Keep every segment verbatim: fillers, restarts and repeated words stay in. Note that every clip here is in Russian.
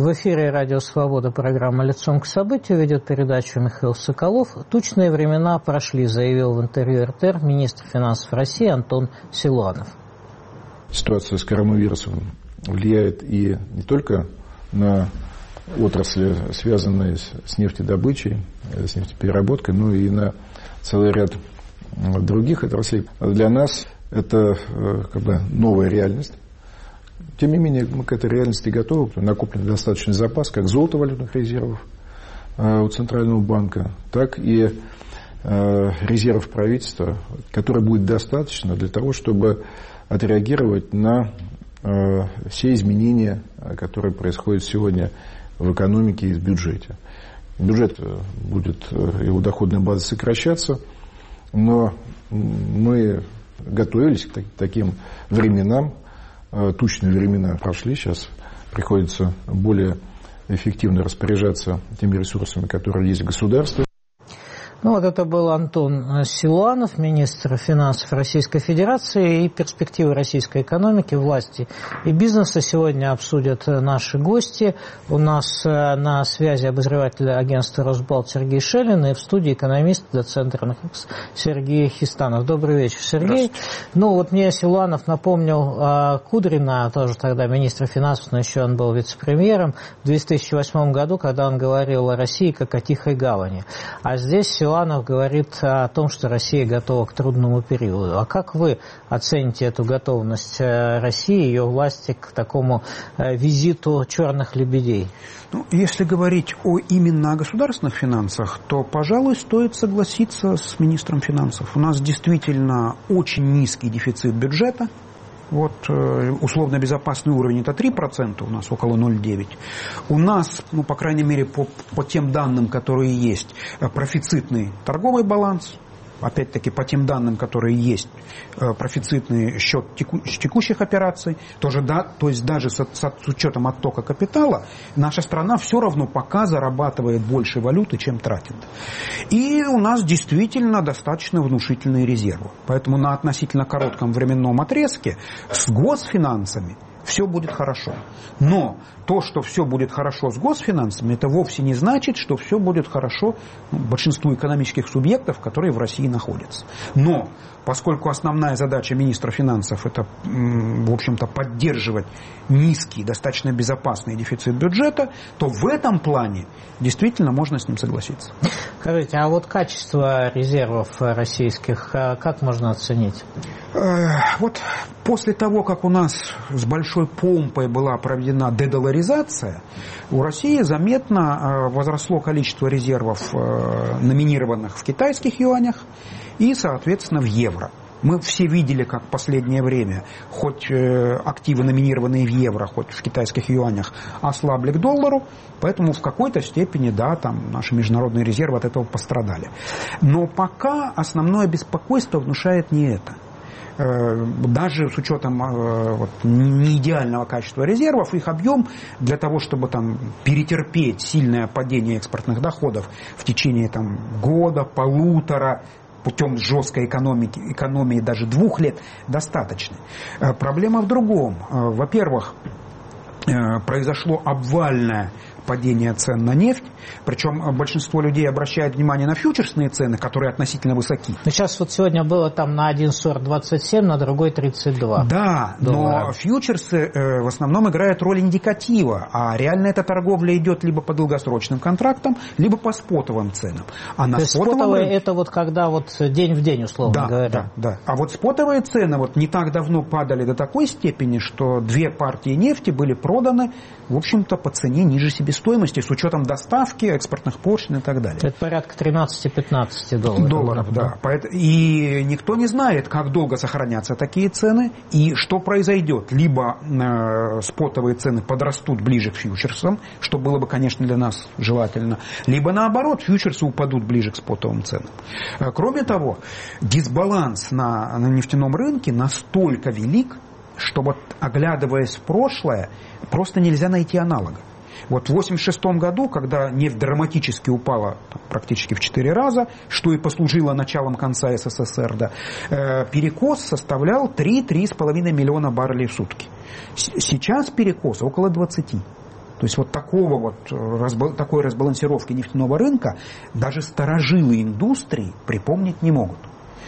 В эфире «Радио Свобода», программа «Лицом к событию», ведет передачу Михаил Соколов. Тучные времена прошли, заявил в интервью эр тэ эр министр финансов России Антон Силуанов. Ситуация с коронавирусом влияет и не только на отрасли, связанные с нефтедобычей, с нефтепереработкой, но и на целый ряд других отраслей. Для нас это как бы новая реальность. Тем не менее, мы к этой реальности готовы. Накоплен достаточный запас как золото валютных резервов у Центрального банка, так и резервов правительства, который будет достаточно для того, чтобы отреагировать на все изменения, которые происходят сегодня в экономике и в бюджете. Бюджет будет, его доходная база сокращаться, но мы готовились к таким временам. Тучные времена прошли, сейчас приходится более эффективно распоряжаться теми ресурсами, которые есть в государстве. Ну вот это был Антон Силуанов, министр финансов Российской Федерации, и перспективы российской экономики, власти и бизнеса сегодня обсудят наши гости. У нас на связи обозреватель агентства «Росбалт» Сергей Шелин и в студии экономист, доцент РНХ Сергей Хистанов. Добрый вечер, Сергей. Ну вот мне Силуанов напомнил Кудрина, тоже тогда министра финансов, но еще он был вице-премьером, в две тысячи восьмом году, когда он говорил о России как о тихой гавани. А здесь Силуанов говорит о том, что Россия готова к трудному периоду. А как вы оцените эту готовность России, ее власти к такому визиту черных лебедей? Ну, если говорить о именно о государственных финансах, то, пожалуй, стоит согласиться с министром финансов. У нас действительно очень низкий дефицит бюджета. Вот условно безопасный уровень – это три процента, у нас около ноль целых девять десятых. У нас, ну, по крайней мере, по, по тем данным, которые есть, профицитный торговый баланс. Опять-таки, по тем данным, которые есть, профицитный счет теку, текущих операций, тоже, да, то есть даже с, с учетом оттока капитала, наша страна все равно пока зарабатывает больше валюты, чем тратит. И у нас действительно достаточно внушительные резервы. Поэтому на относительно коротком временном отрезке с госфинансами все будет хорошо. Но то, что все будет хорошо с госфинансами, это вовсе не значит, что все будет хорошо большинству экономических субъектов, которые в России находятся. Но поскольку основная задача министра финансов это, в общем-то, поддерживать низкий, достаточно безопасный дефицит бюджета, то в этом плане действительно можно с ним согласиться. Скажите, а вот качество резервов российских как можно оценить? Вот после того, как у нас с большой помпой была проведена дедоларизация, у России заметно возросло количество резервов, номинированных в китайских юанях и, соответственно, в евро. Мы все видели, как в последнее время хоть активы, номинированные в евро, хоть в китайских юанях, ослабли к доллару, поэтому в какой-то степени, да, там наши международные резервы от этого пострадали. Но пока основное беспокойство внушает не это. Даже с учетом вот, неидеального качества резервов, их объем для того, чтобы там, перетерпеть сильное падение экспортных доходов в течение там, года, полутора, путем жесткой экономики, экономии даже двух лет, достаточно. Проблема в другом. Во-первых, произошло обвальное падение цен на нефть, причем большинство людей обращает внимание на фьючерсные цены, которые относительно высоки. Но сейчас вот сегодня было там на один сорок двадцать семь, на другой тридцать два. Да, доллара. Но фьючерсы э, в основном играют роль индикатива, а реально эта торговля идет либо по долгосрочным контрактам, либо по спотовым ценам. А на То есть спотовые рынке... это вот когда вот день в день, условно да, говоря. Да, да. А вот спотовые цены вот не так давно падали до такой степени, что две партии нефти были проданы, в общем-то, по цене ниже себестоимости, с учетом доставки, экспортных пошлин и так далее. Это порядка тринадцать-пятнадцать долларов. Долларов, да. И никто не знает, как долго сохранятся такие цены и что произойдет. Либо э, спотовые цены подрастут ближе к фьючерсам, что было бы, конечно, для нас желательно, либо наоборот, фьючерсы упадут ближе к спотовым ценам. Кроме того, дисбаланс на, на нефтяном рынке настолько велик, что вот, оглядываясь в прошлое, просто нельзя найти аналога. Вот в восемьдесят шестом году, когда нефть драматически упала там, практически в четыре раза, что и послужило началом конца СССР, да, э, перекос составлял три — три с половиной миллиона баррелей в сутки. С- сейчас перекос около двадцати. То есть вот такого вот, такой разбалансировки нефтяного рынка даже старожилы индустрии припомнить не могут.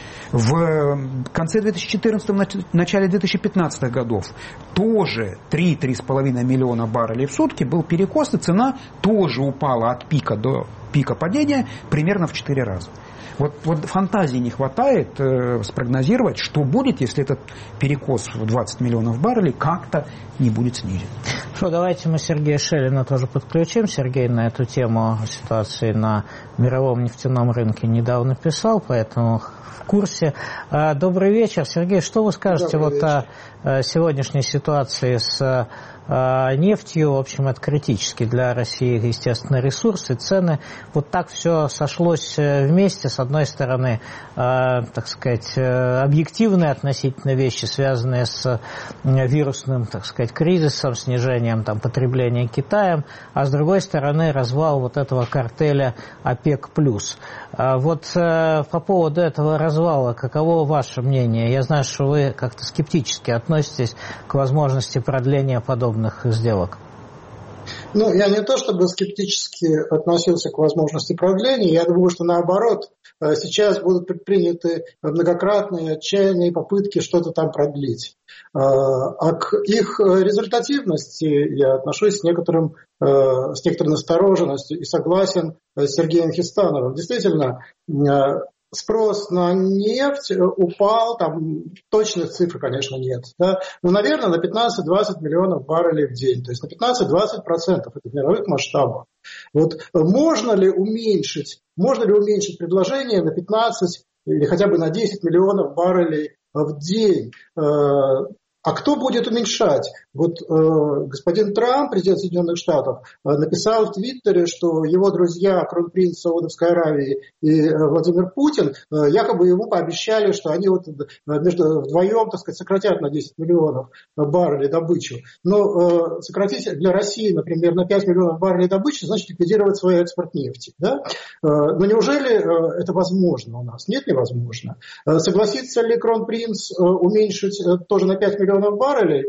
В конце две тысячи четырнадцатого, начале две тысячи пятнадцатого годов тоже три-три с половиной миллиона баррелей в сутки был перекос, и цена тоже упала от пика до пика падения примерно в четыре раза. Вот, вот фантазии не хватает э, спрогнозировать, что будет, если этот перекос в двадцать миллионов баррелей как-то не будет снижен. Что, давайте мы Сергея Шелина тоже подключим. Сергей на эту тему ситуации на мировом нефтяном рынке недавно писал, поэтому в курсе. Добрый вечер. Сергей, что вы скажете вот о сегодняшней ситуации с нефтью? В общем, это критически для России, естественно, ресурсы, цены. Вот так все сошлось вместе. С одной стороны, так сказать, объективные относительно вещи, связанные с вирусным, так сказать, кризисом, снижением там, потребления Китаем, а с другой стороны, развал вот этого картеля ОПЕК+. Вот по поводу этого развала, каково ваше мнение? Я знаю, что вы как-то скептически относитесь к возможности продления подобных сделок. Ну, я не то чтобы скептически относился к возможности продления, я думаю, что наоборот, сейчас будут предприняты многократные отчаянные попытки что-то там продлить. А к их результативности я отношусь с, некоторым, с некоторой настороженностью и согласен с Сергеем Хистановым. Действительно, спрос на нефть упал, там точных цифр, конечно, нет, да? Но, наверное, на пятнадцать-двадцать миллионов баррелей в день, то есть на пятнадцать-двадцать процентов, это в мировых масштабах. Вот можно ли уменьшить, можно ли уменьшить предложение на пятнадцать или хотя бы на десять миллионов баррелей в день? А кто будет уменьшать? Вот э, господин Трамп, президент Соединенных Штатов, э, написал в Твиттере, что его друзья, кронпринц Саудовской Аравии и э, Владимир Путин, э, якобы ему пообещали, что они вот, э, между, вдвоем, так сказать, сократят на десять миллионов баррелей добычу. Но э, сократить для России, например, на пять миллионов баррелей добычи, значит ликвидировать свой экспорт нефти. Да? Э, но неужели э, это возможно у нас? Нет, невозможно. Э, согласится ли кронпринц э, уменьшить э, тоже на пять миллионов баррелей?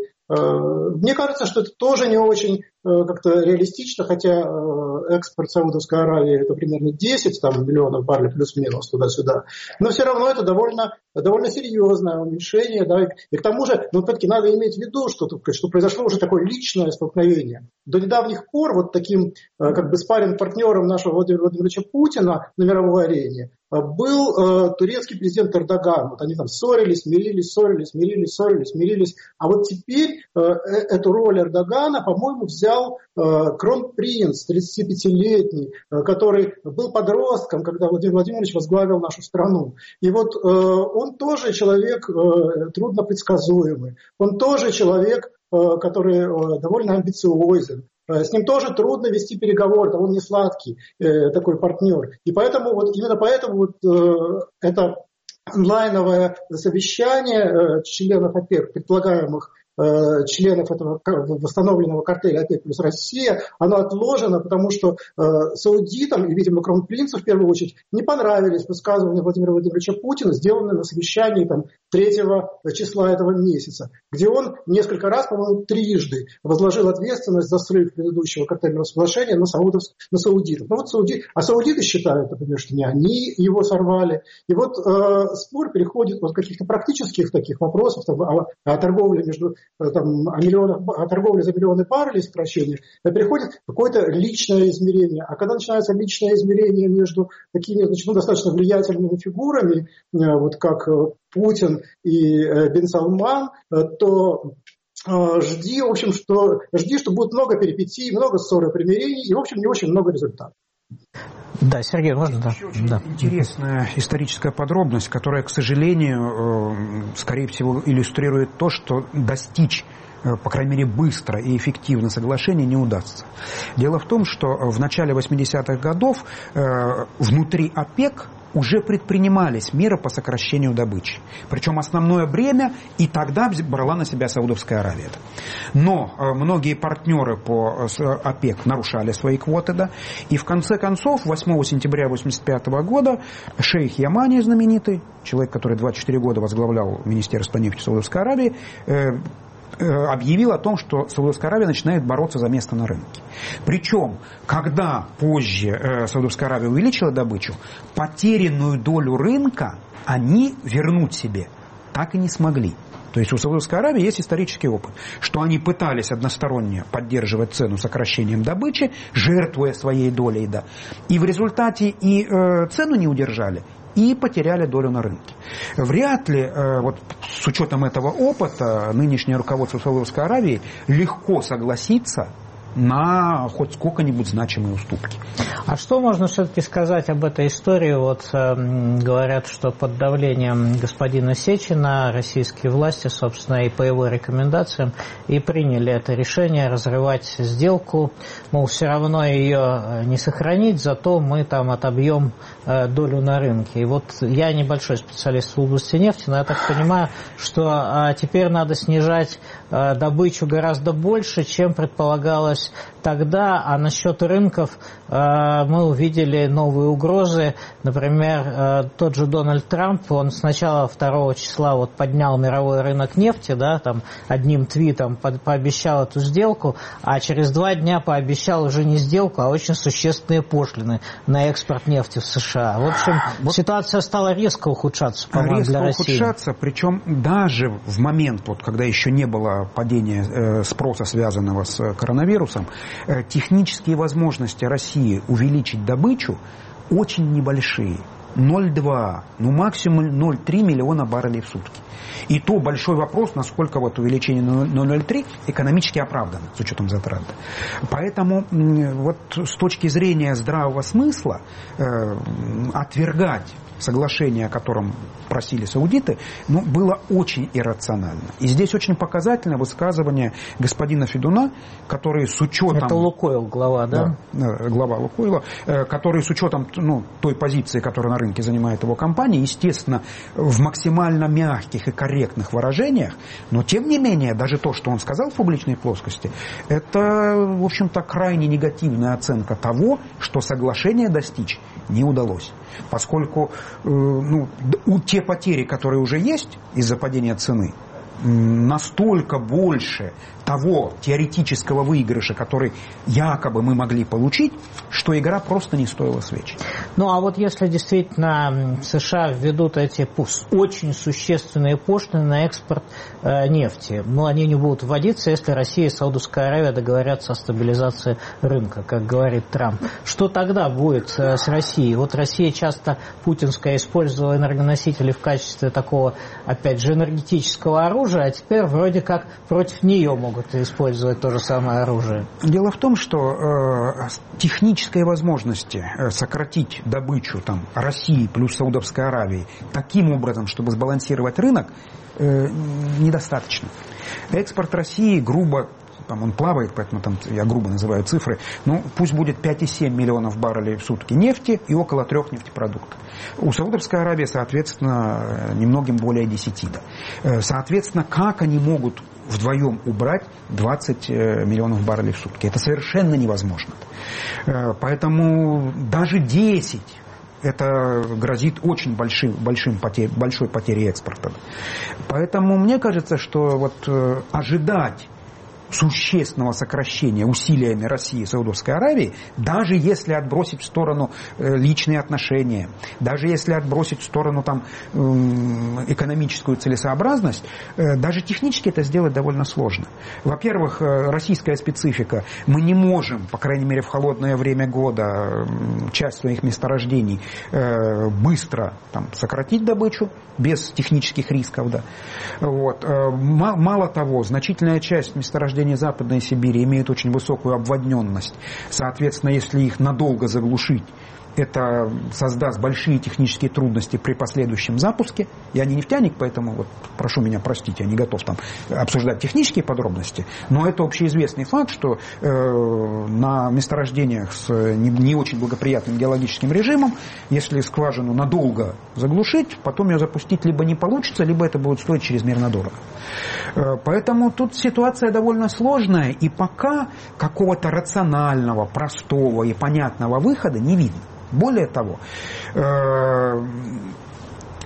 Мне кажется, что это тоже не очень как-то реалистично, хотя экспорт Саудовской Аравии это примерно десять там, миллионов баррелей плюс-минус туда-сюда. Но все равно это довольно, довольно серьезное уменьшение. Да? И к тому же, ну, все-таки надо иметь в виду, что, что произошло уже такое личное столкновение. До недавних пор вот таким как бы спарринг-партнером нашего Владимира Владимировича Путина на мировой арене был э, турецкий президент Эрдоган. Вот они там ссорились, мирились, ссорились, мирились, ссорились, мирились. А вот теперь э, эту роль Эрдогана, по-моему, взял э, кронпринц, тридцатипятилетний, э, который был подростком, когда Владимир Владимирович возглавил нашу страну. И вот э, он тоже человек э, труднопредсказуемый. Он тоже человек, э, который э, довольно амбициозен. С ним тоже трудно вести переговоры, он не сладкий э, такой партнер. И поэтому вот именно поэтому вот э, это онлайновое совещание э, членов ОПЕК, предполагаемых э, членов этого восстановленного картеля ОПЕК плюс Россия, оно отложено, потому что э, саудитам и, видимо, кронпринцу в первую очередь не понравились высказывания Владимира Владимировича Путина, сделанные на совещании там, третьего числа этого месяца, где он несколько раз, по-моему, трижды возложил ответственность за срыв предыдущего картельного соглашения на, саудов, на саудитов. Ну, вот сауди... А саудиты считают, например, что не они его сорвали. И вот э, спор переходит от каких-то практических таких вопросов там, о, о торговле между там, о, миллионах, о торговле за миллионы баррелей сокращения, переходит в какое-то личное измерение. А когда начинается личное измерение между такими значит, ну, достаточно влиятельными фигурами, э, вот как Путин и Бен Салман, то жди, в общем, что, жди, что будет много перипетий, много ссор и примирений, и, в общем, не очень много результатов. Да, Сергей, можно? Да. Еще очень да. интересная историческая подробность, которая, к сожалению, скорее всего, иллюстрирует то, что достичь, по крайней мере, быстро и эффективно соглашение не удастся. Дело в том, что в начале восьмидесятых годов внутри ОПЕК уже предпринимались меры по сокращению добычи. Причем основное бремя и тогда брала на себя Саудовская Аравия. Но многие партнеры по ОПЕК нарушали свои квоты. Да, и в конце концов, восьмого сентября восемьдесят пятого года, шейх Ямани, знаменитый, человек, который двадцать четыре года возглавлял Министерство нефти Саудовской Аравии, объявил о том, что Саудовская Аравия начинает бороться за место на рынке. Причем, когда позже Саудовская Аравия увеличила добычу, потерянную долю рынка они вернуть себе так и не смогли. То есть у Саудовской Аравии есть исторический опыт, что они пытались односторонне поддерживать цену сокращением добычи, жертвуя своей долей, да, и в результате и э, цену не удержали, и потеряли долю на рынке. Вряд ли, э, вот с учетом этого опыта, нынешнее руководство Саудовской Аравии легко согласится на хоть сколько-нибудь значимые уступки. А что можно все-таки сказать об этой истории? Вот э, говорят, что под давлением господина Сечина российские власти, собственно, и по его рекомендациям и приняли это решение разрывать сделку. Мол, все равно ее не сохранить, зато мы там отобьем э, долю на рынке. И вот я небольшой специалист в области нефти, но я так понимаю, что э, теперь надо снижать э, добычу гораздо больше, чем предполагалось тогда, а насчет рынков э, мы увидели новые угрозы. Например, э, тот же Дональд Трамп, он сначала второго числа вот поднял мировой рынок нефти, да, там одним твитом по пообещал эту сделку, а через два дня пообещал уже не сделку, а очень существенные пошлины на экспорт нефти в США. В общем, вот ситуация стала резко ухудшаться, по-моему, резко для России. ухудшаться, причем даже в момент, вот, когда еще не было падения э, спроса, связанного с коронавирусом, технические возможности России увеличить добычу очень небольшие. ноль целых два, ну максимум ноль целых три миллиона баррелей в сутки. И то большой вопрос, насколько вот увеличение на ноль целых три экономически оправдано, с учетом затрат. Поэтому вот с точки зрения здравого смысла э, отвергать соглашение, о котором просили саудиты, ну, было очень иррационально. И здесь очень показательно высказывание господина Федуна, который с учетом... Это Лукойл, глава, да? Да, глава Лукойла, который с учетом, ну, той позиции, которую на рынке занимает его компания, естественно, в максимально мягких и корректных выражениях, но тем не менее, даже то, что он сказал в публичной плоскости, это, в общем-то, крайне негативная оценка того, что соглашение достичь не удалось. Поскольку э, ну, те потери, которые уже есть из-за падения цены, настолько больше того теоретического выигрыша, который якобы мы могли получить, что игра просто не стоила свеч. Ну, а вот если действительно США введут эти очень существенные пошлины на экспорт э, нефти, ну, они не будут вводиться, если Россия и Саудовская Аравия договорятся о стабилизации рынка, как говорит Трамп. Что тогда будет э, с Россией? Вот Россия часто, путинская, использовала энергоносители в качестве такого, опять же, энергетического оружия, а теперь вроде как против нее могут использовать то же самое оружие. Дело в том, что э, технической возможности э, сократить добычу там, России плюс Саудовской Аравии таким образом, чтобы сбалансировать рынок, э, недостаточно. Экспорт России грубо, там он плавает, поэтому там я грубо называю цифры, ну пусть будет пять целых семь миллионов баррелей в сутки нефти и около трех нефтепродуктов. У Саудовской Аравии, соответственно, немногим более десяти. Соответственно, как они могут вдвоем убрать двадцать миллионов баррелей в сутки? Это совершенно невозможно. Поэтому даже десять это грозит очень большим, большим потерь, большой потерей экспорта. Поэтому мне кажется, что вот ожидать существенного сокращения усилиями России и Саудовской Аравии, даже если отбросить в сторону личные отношения, даже если отбросить в сторону там, экономическую целесообразность, даже технически это сделать довольно сложно. Во-первых, российская специфика. Мы не можем, по крайней мере в холодное время года, часть своих месторождений быстро там, сократить добычу без технических рисков. Да. Вот. Мало того, значительная часть месторождений Западной Сибири имеют очень высокую обводненность. Соответственно, если их надолго заглушить, это создаст большие технические трудности при последующем запуске. Я не нефтяник, поэтому вот, прошу меня простить, я не готов там обсуждать технические подробности, но это общеизвестный факт, что э, на месторождениях с не, не очень благоприятным геологическим режимом, если скважину надолго заглушить, потом ее запустить либо не получится, либо это будет стоить чрезмерно дорого. Э, поэтому тут ситуация довольно сложная, и пока какого-то рационального, простого и понятного выхода не видно. Более того,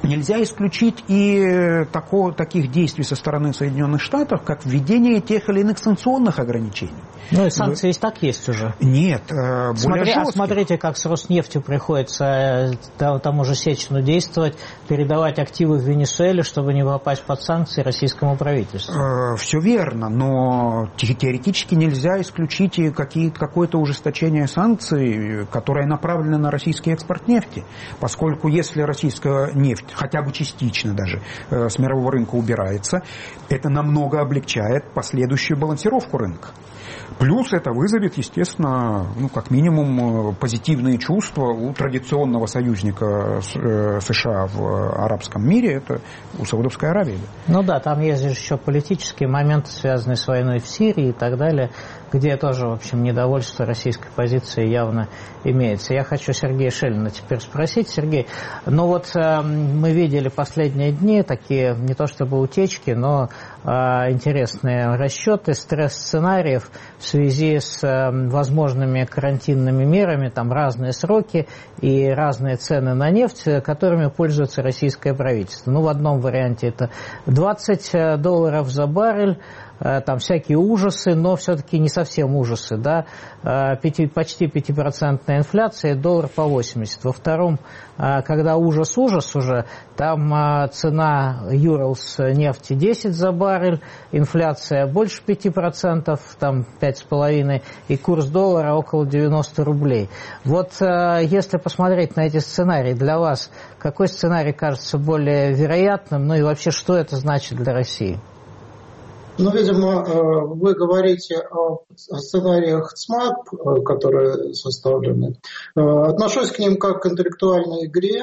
Нельзя исключить и тако, таких действий со стороны Соединенных Штатов, как введение тех или иных санкционных ограничений. Ну и санкции и так есть уже. Нет, более Смотри, жестких. А смотрите, как с Роснефтью приходится тому же Сечину действовать, передавать активы в Венесуэле, чтобы не попасть под санкции российскому правительству. Все верно, но теоретически нельзя исключить и какое-то ужесточение санкций, которое направлено на российский экспорт нефти, поскольку если российская нефть хотя бы частично даже с мирового рынка убирается, это намного облегчает последующую балансировку рынка. Плюс это вызовет, естественно, ну, как минимум позитивные чувства у традиционного союзника США в арабском мире, это у Саудовской Аравии. Ну да, там есть еще политические моменты, связанные с войной в Сирии и так далее, где тоже, в общем, недовольство российской позиции явно имеется. Я хочу Сергея Шеллина теперь спросить. Сергей, ну вот э, мы видели последние дни такие, не то чтобы утечки, но э, интересные расчеты стресс-сценариев в связи с э, возможными карантинными мерами, там разные сроки и разные цены на нефть, которыми пользуется российское правительство. Ну, в одном варианте это двадцать долларов за баррель, там всякие ужасы, но все-таки не совсем ужасы, да, пяти, почти пятипроцентная инфляция, доллар по восемьдесят. Во втором, когда ужас-ужас уже, там цена Уралс нефти десять за баррель, инфляция больше пяти процентов, там пять с половиной, и курс доллара около девяносто рублей. Вот если посмотреть на эти сценарии, для вас какой сценарий кажется более вероятным, ну и вообще что это значит для России? Ну, видимо, вы говорите о сценариях ЦМАП, которые составлены. Отношусь к ним как к интеллектуальной игре.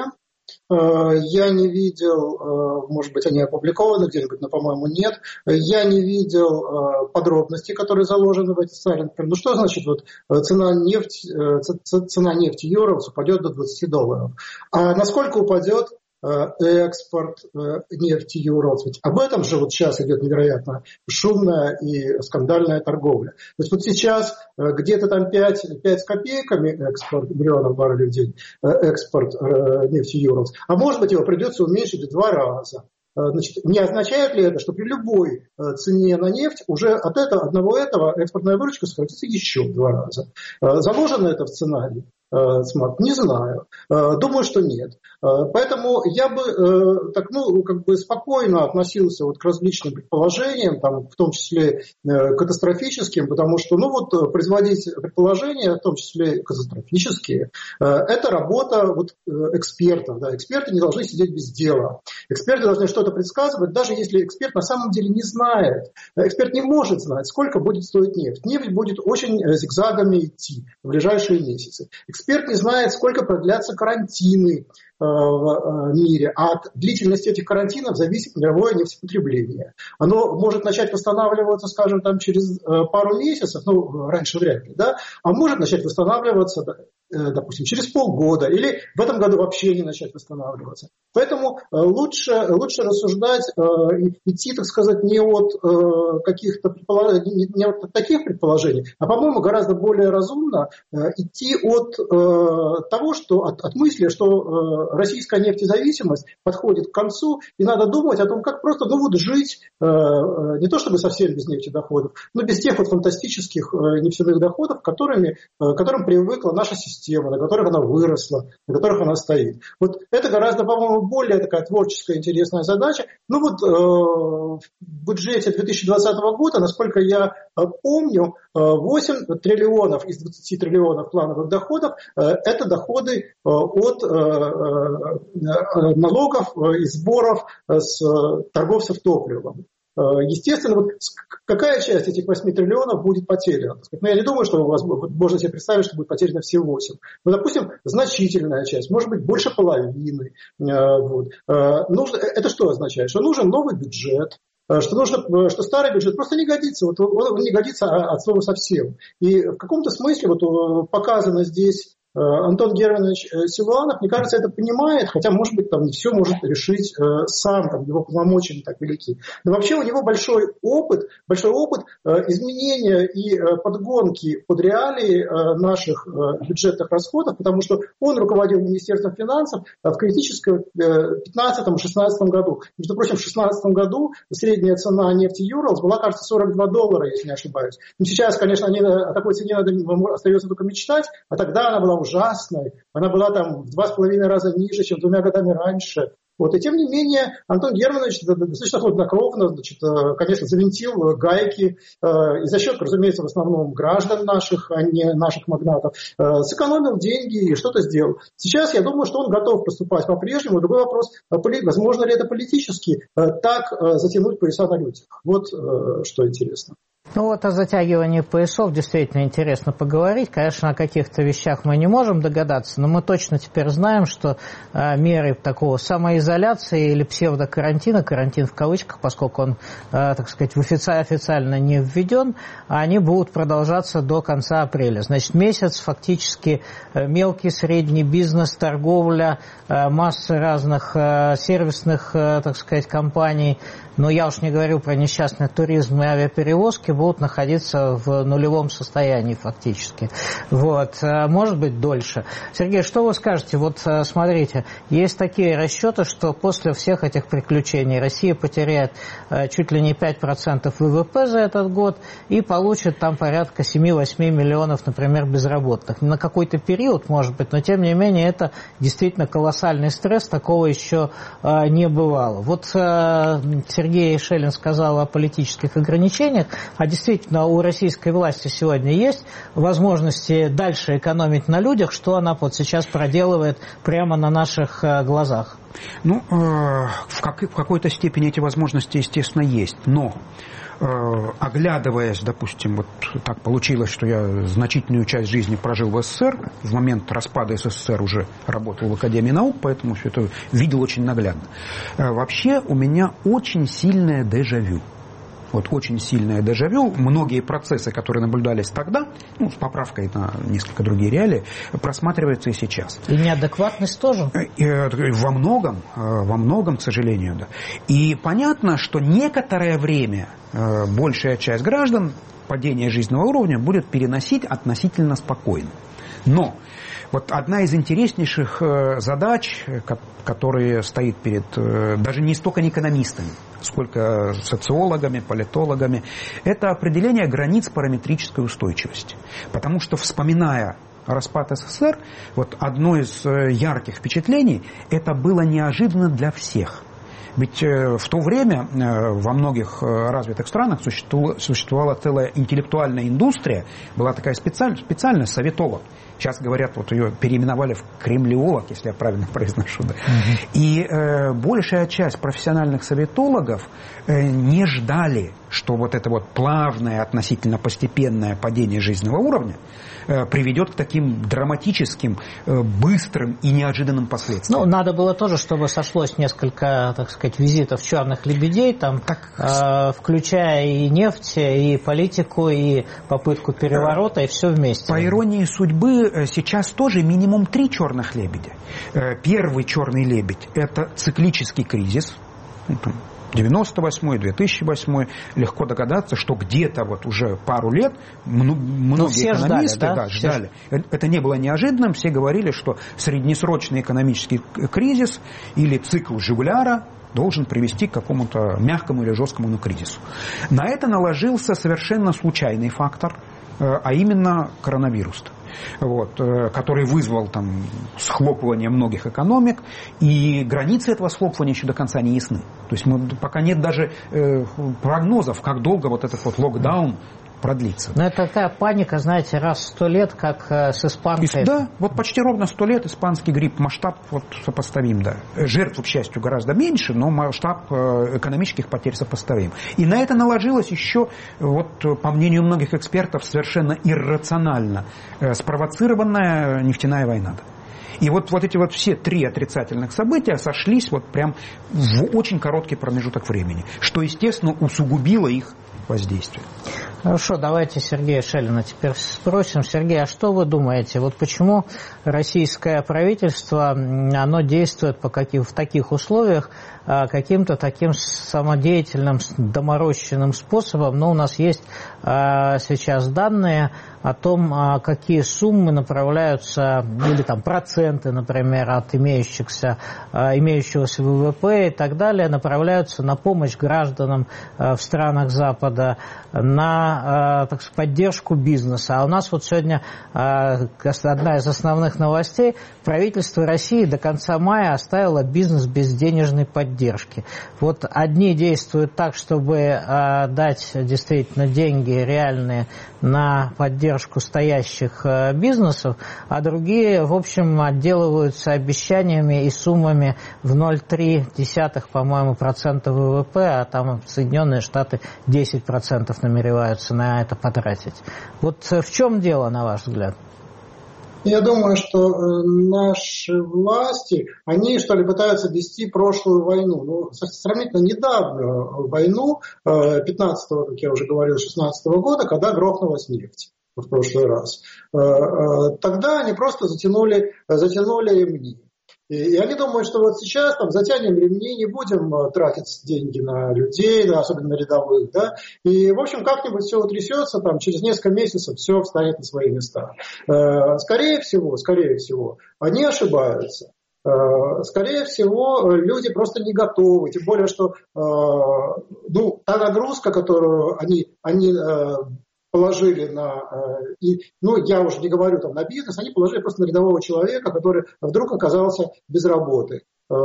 Я не видел, может быть, они опубликованы где-нибудь, но, по-моему, нет. Я не видел подробностей, которые заложены в эти сценарии. Ну, что значит, вот цена нефти, цена нефти Уралс упадет до двадцати долларов? А насколько упадет экспорт нефти Уралс? Ведь об этом же вот сейчас идет невероятно шумная и скандальная торговля. То есть вот сейчас где-то там пять, пять с копейками экспорт миллионов баррелей в день, экспорт нефти Уралс, а может быть его придется уменьшить в два раза. Значит, не означает ли это, что при любой цене на нефть уже от этого, одного этого экспортная выручка сократится еще в два раза? Заложено это в сценарий? Не знаю. Думаю, что нет. Поэтому я бы так, ну, как бы спокойно относился вот к различным предположениям, там, в том числе катастрофическим, потому что ну, вот, производить предположения, в том числе катастрофические, это работа вот, экспертов. Да. Эксперты не должны сидеть без дела. Эксперты должны что-то предсказывать, даже если эксперт на самом деле не знает. Эксперт не может знать, сколько будет стоить нефть. Нефть будет очень зигзагами идти в ближайшие месяцы. Эксперт не знает, сколько продлятся карантины в мире. А от длительности этих карантинов зависит мировое нефтепотребление. Оно может начать восстанавливаться, скажем, там, через пару месяцев, ну, раньше вряд ли, да, а может начать восстанавливаться, допустим, через полгода, или в этом году вообще не начать восстанавливаться. Поэтому лучше, лучше рассуждать, идти, так сказать, не от каких-то предположений, не от таких предположений, а, по-моему, гораздо более разумно идти от того, что, от, от мысли, что российская нефтезависимость подходит к концу, и надо думать о том, как просто ну, вот жить, не то чтобы совсем без нефтедоходов, но без тех вот фантастических нефтяных доходов, которыми, к которым привыкла наша система, на которых она выросла, на которых она стоит. Вот это гораздо, по-моему, более такая творческая, интересная задача. Ну вот э, в бюджете две тысячи двадцатого года, насколько я помню, восемь триллионов из двадцати триллионов плановых доходов э, это доходы э, от э, налогов и сборов с торговцев топливом. Естественно, вот какая часть этих восьми триллионов будет потеряна? Но я не думаю, что у вас можно себе представить, что будет потеряно все восемь. Но, допустим, значительная часть, может быть, больше половины. Вот. Нужно, это что означает? Что нужен новый бюджет, что, нужно, что старый бюджет просто не годится. Вот он не годится от слова совсем. И в каком-то смысле вот показано здесь Антон Германович Силуанов, мне кажется, это понимает, хотя, может быть, там не все может решить сам, там, его полномочия не так велики. Но вообще у него большой опыт, большой опыт изменения и подгонки под реалии наших бюджетных расходов, потому что он руководил Министерством финансов в критическом пятнадцатом-шестнадцатом году. Между прочим, в шестнадцатом году средняя цена нефти Юралс была, кажется, сорок два доллара, если не ошибаюсь. Но сейчас, конечно, они, о такой цене надо, остается только мечтать, а тогда она была ужасной. Она была там в два с половиной раза ниже, чем двумя годами раньше. Вот. И тем не менее, Антон Германович достаточно хладнокровно, значит, конечно, завинтил гайки, и за счет, разумеется, в основном граждан наших, а не наших магнатов, сэкономил деньги и что-то сделал. Сейчас я думаю, что он готов поступать по-прежнему. Другой вопрос, возможно ли это политически так затянуть пояса на людях. Вот что интересно. Ну вот о затягивании поясов действительно интересно поговорить. Конечно, о каких-то вещах мы не можем догадаться, но мы точно теперь знаем, что э, меры такого самоизоляции или псевдокарантина, карантин в кавычках, поскольку он, э, так сказать, офици- официально не введен, они будут продолжаться до конца апреля. Значит, месяц фактически э, мелкий, средний бизнес, торговля, э, масса разных э, сервисных, э, так сказать, компаний, но я уж не говорю про несчастный туризм и авиаперевозки, будут находиться в нулевом состоянии фактически. Вот. Может быть, дольше. Сергей, что вы скажете? Вот смотрите, есть такие расчеты, что после всех этих приключений Россия потеряет чуть ли не пять процентов ВВП за этот год и получит там порядка семь-восемь миллионов, например, безработных. На какой-то период, может быть, но тем не менее это действительно колоссальный стресс, такого еще не бывало. Вот Сергей Шелин сказал о политических ограничениях, а действительно у российской власти сегодня есть возможности дальше экономить на людях, что она вот сейчас проделывает прямо на наших глазах? Ну, в какой-то степени эти возможности, естественно, есть, но оглядываясь, допустим, вот так получилось, что я значительную часть жизни прожил в СССР, в момент распада СССР уже работал в Академии наук, поэтому все это видел очень наглядно. Вообще у меня очень сильное дежавю. Вот очень сильное дежавю. Многие процессы, которые наблюдались тогда, ну, с поправкой на несколько другие реалии, просматриваются и сейчас. И неадекватность тоже? Во многом, во многом, к сожалению, да. И понятно, что некоторое время большая часть граждан падение жизненного уровня будет переносить относительно спокойно. Но вот одна из интереснейших задач, которые стоит перед даже не столько экономистами, сколько социологами, политологами, это определение границ параметрической устойчивости. Потому что, вспоминая распад СССР, вот одно из ярких впечатлений, это было неожиданно для всех. Ведь в то время во многих развитых странах существовала целая интеллектуальная индустрия, была такая специальность, специальность советолог. Сейчас говорят, вот ее переименовали в кремлеолог, если я правильно произношу. Да. Угу. И э, большая часть профессиональных советологов э, не ждали, что вот это вот плавное, относительно постепенное падение жизненного уровня э, приведет к таким драматическим, э, быстрым и неожиданным последствиям. Ну, надо было тоже, чтобы сошлось несколько, так сказать, визитов черных лебедей, там, так, э, включая и нефть, и политику, и попытку переворота, и все вместе. По иронии судьбы, сейчас тоже минимум три черных лебедя. Первый черный лебедь – это циклический кризис, девяносто восьмой, две тысячи восьмой. Легко догадаться, что где-то вот уже пару лет многие все экономисты ждали, да? Да, ждали. Все... Это не было неожиданным. Все говорили, что среднесрочный экономический кризис или цикл Жигуляра должен привести к какому-то мягкому или жесткому кризису. На это наложился совершенно случайный фактор, а именно коронавирус. Вот, который вызвал там схлопывание многих экономик, и границы этого схлопывания еще до конца не ясны. То есть мы, пока нет даже э, прогнозов, как долго вот этот вот локдаун продлится. Но это такая паника, знаете, раз в сто лет, как э, с испанкой. И, да, вот почти ровно сто лет испанский грипп, масштаб вот сопоставим, да. Жертв, к счастью, гораздо меньше, но масштаб э, экономических потерь сопоставим. И на это наложилась еще, вот, по мнению многих экспертов, совершенно иррационально э, спровоцированная нефтяная война. И вот, вот эти вот все три отрицательных события сошлись вот прям в очень короткий промежуток времени, что, естественно, усугубило их воздействие. Хорошо, давайте Сергея Шеллина теперь спросим. Сергей, а что вы думаете, вот почему российское правительство, оно действует по каким, в таких условиях каким-то таким самодеятельным, доморощенным способом? Но у нас есть сейчас данные о том, какие суммы направляются, или там проценты, например, от имеющихся, имеющегося ВВП и так далее, направляются на помощь гражданам в странах Запада, на, так сказать, поддержку бизнеса. А у нас вот сегодня одна из основных новостей: правительство России до конца мая оставило бизнес без денежной поддержки. Вот одни действуют так, чтобы дать действительно деньги реальные на поддержку стоящих бизнесов, а другие, в общем, отделываются обещаниями и суммами в ноль целых три десятых, по-моему, процента ВВП, а там Соединенные Штаты десять процентов намереваются на это потратить. Вот в чем дело, на ваш взгляд? Я думаю, что наши власти, они, что ли, пытаются вести прошлую войну. Ну, сравнительно недавнюю войну, пятнадцатого, как я уже говорил, шестнадцатого года, когда грохнулась нефть в прошлый раз. Тогда они просто затянули, затянули ремни. И они думают, что вот сейчас там затянем ремни, не будем тратить деньги на людей, да, особенно на рядовых, да, и, в общем, как-нибудь все утрясется, там, через несколько месяцев все встанет на свои места. Скорее всего, скорее всего, они ошибаются. Скорее всего, люди просто не готовы, тем более, что ну, та нагрузка, которую они, они положили на, и, ну, я уже не говорю там на бизнес, они положили просто на рядового человека, который вдруг оказался без работы.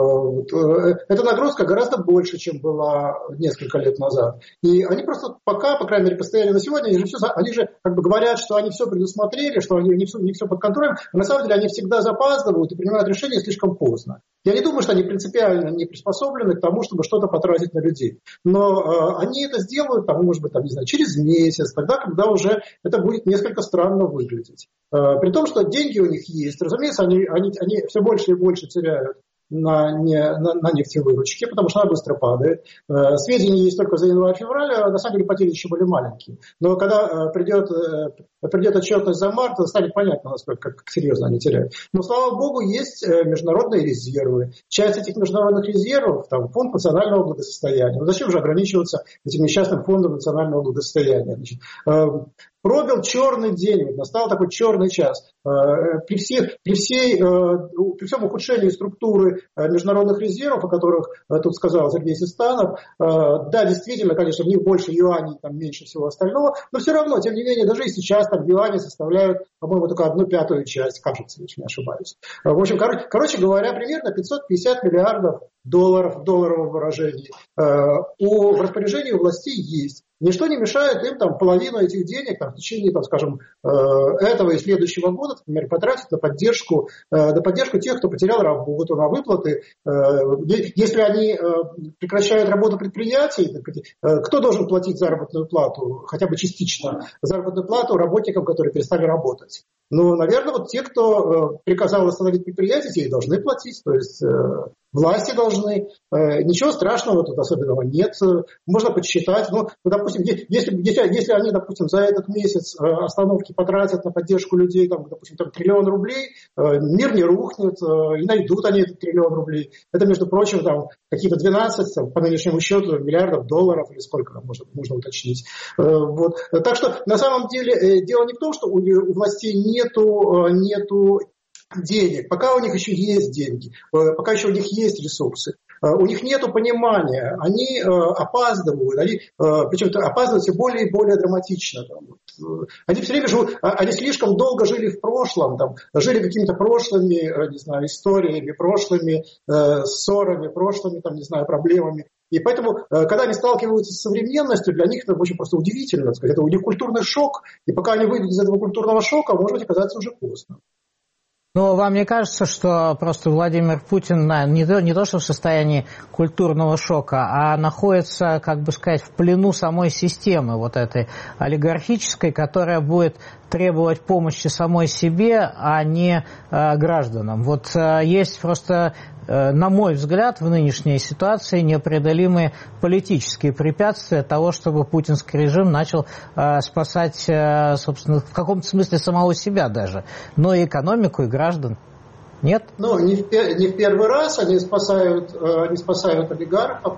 Эта нагрузка гораздо больше, чем была несколько лет назад. И они просто пока, по крайней мере, постоянно на сегодня, они же, все, они же как бы говорят, что они все предусмотрели, что они не все, не все под контролем, а на самом деле они всегда запаздывают и принимают решения слишком поздно. Я не думаю, что они принципиально не приспособлены к тому, чтобы что-то потратить на людей. Но э, они это сделают, там, может быть, там, не знаю, через месяц, тогда, когда уже это будет несколько странно выглядеть. Э, при том, что деньги у них есть. Разумеется, они, они, они все больше и больше теряют на, не, на, на нефтевыручке, потому что она быстро падает. Э, сведения есть только за январь-февраль, а на самом деле потери еще были маленькие. Но когда э, придет, э, придет отчетность за март, станет понятно, насколько как серьезно они теряют. Но, слава богу, есть э, международные резервы. Часть этих международных резервов, там, фонд национального благосостояния. Ну, зачем же ограничиваться этим несчастным фондом национального благосостояния? Значит, э, пробил черный день, настал такой черный час. При, всех, при, всей, при всем ухудшении структуры международных резервов, о которых тут сказал Сергей Систанов, да, действительно, конечно, в них больше юаней, там меньше всего остального, но все равно, тем не менее, даже и сейчас там юани составляют, по-моему, только одну пятую часть, кажется, если не ошибаюсь. В общем, короче, короче говоря, примерно пятьсот пятьдесят миллиардов долларов в долларовом выражении у, в распоряжении у властей есть. Ничто не мешает им там, половину этих денег там, в течение, там, скажем, этого и следующего года, например, потратить на поддержку, на поддержку тех, кто потерял работу, на выплаты. Если они прекращают работу предприятий, кто должен платить заработную плату, хотя бы частично, заработную плату работникам, которые перестали работать? Ну, наверное, вот те, кто приказал остановить предприятия, те и должны платить, то есть власти должны. Ничего страшного тут особенного нет. Можно подсчитать. Ну, допустим, если, если, если они, допустим, за этот месяц остановки потратят на поддержку людей, там, допустим, там, триллион рублей, мир не рухнет, и найдут они этот триллион рублей. Это, между прочим, там, какие-то двенадцать, там, по нынешнему счету, миллиардов долларов, или сколько там можно, можно уточнить. Вот. Так что, на самом деле, дело не в том, что у, у властей нету, нету денег, пока у них еще есть деньги, пока еще у них есть ресурсы. У них нет понимания, они опаздывают, они, причем опаздывают все более и более драматично. Они все время живут, они слишком долго жили в прошлом, там, жили какими-то прошлыми, не знаю, историями, прошлыми ссорами, прошлыми, там, не знаю, проблемами. И поэтому, когда они сталкиваются с современностью, для них это очень просто удивительно, так сказать. Это у них культурный шок, и пока они выйдут из этого культурного шока, может быть, оказаться уже поздно. Но вам не кажется, что просто Владимир Путин не то, не то что в состоянии культурного шока, а находится, как бы сказать, в плену самой системы вот этой олигархической, которая будет требовать помощи самой себе, а не э, гражданам. Вот э, есть просто, э, на мой взгляд, в нынешней ситуации непреодолимые политические препятствия того, чтобы путинский режим начал э, спасать, э, собственно, в каком-то смысле самого себя даже, но и экономику, и граждан. Нет? Ну, не в, не в первый раз они спасают, э, они спасают олигархов.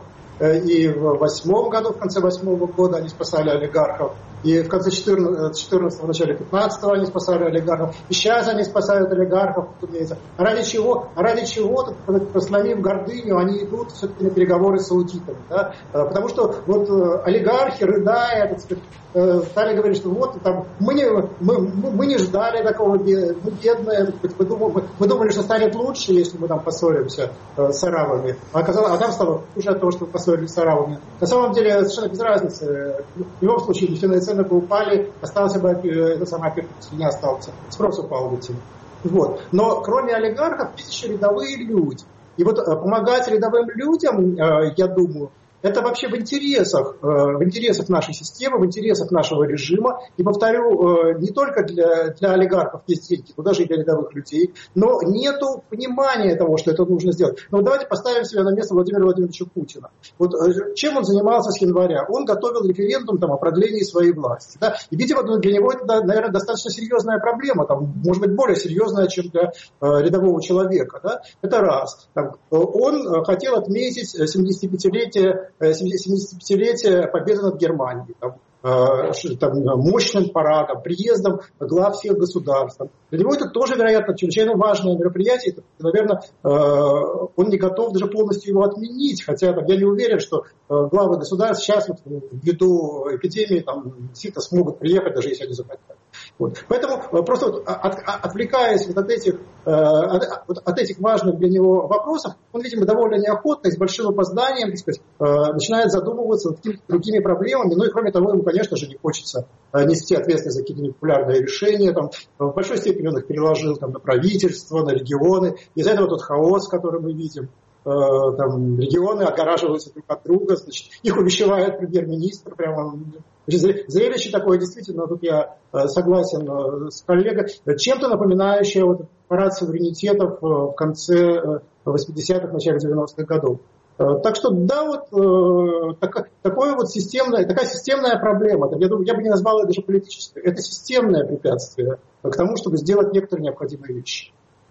И в восьмом году, в конце восьмого года они спасали олигархов. И в конце четырнадцатого, в начале пятнадцатого они спасали олигархов. И сейчас они спасают олигархов, разумеется. Ради чего? Ради чего, прославив гордыню, они идут все-таки на переговоры с аудитами. Да? Потому что вот олигархи, рыдая, так сказать, стали говорить, что вот там, мы, не, мы, мы не ждали такого, мы бедные, мы думали, мы думали, что станет лучше, если мы там поссоримся с арабами. А, оказалось, а там стало хуже от того, что мы поссорились с арабами. На самом деле совершенно без разницы. В любом случае, нефтяные цены бы упали, остался бы это самое, если не остался. Спрос упал бы. Вот. Но кроме олигархов есть еще рядовые люди. И вот помогать рядовым людям, я думаю, это вообще в интересах, в интересах нашей системы, в интересах нашего режима. И повторю, не только для, для олигархов есть деньги, но даже и для рядовых людей. Но нету понимания того, что это нужно сделать. Но вот давайте поставим себя на место Владимира Владимировича Путина. Вот чем он занимался с января? Он готовил референдум там, о продлении своей власти. Да? И, видимо, для него это, наверное, достаточно серьезная проблема. Там, может быть, более серьезная, чем для э, рядового человека. Да? Это раз. Там, он хотел отметить семидесятипятилетие семидесятипятилетие победы над Германией, там, э, там, мощным парадом, приездом глав всех государств. Для него это тоже, вероятно, чрезвычайно важное мероприятие. Это, наверное, э, он не готов даже полностью его отменить, хотя там, я не уверен, что э, главы государств сейчас вот, ввиду эпидемии там, действительно смогут приехать, даже если они захотят. Вот. Поэтому просто вот, от, отвлекаясь вот от, этих, э, от, от этих важных для него вопросов, он, видимо, довольно неохотно и с большим опозданием, так сказать, э, начинает задумываться над какими-то другими проблемами. Ну и кроме того, ему, конечно же, не хочется э, нести ответственность за какие-то непопулярные решения. Там, в большой степени он их переложил там, на правительство, на регионы. Из-за этого тот хаос, который мы видим. Там, регионы огораживаются друг от друга, значит, их увещевает премьер-министр. Прямо зрелище такое, действительно, тут я согласен с коллегой, чем-то напоминающее вот парад суверенитетов в конце восьмидесятых, начале девяностых годов. Так что, да, вот так, такое вот системное, такая системная проблема, я, думаю, я бы не назвал это даже политической, это системное препятствие к тому, чтобы сделать некоторые необходимые вещи.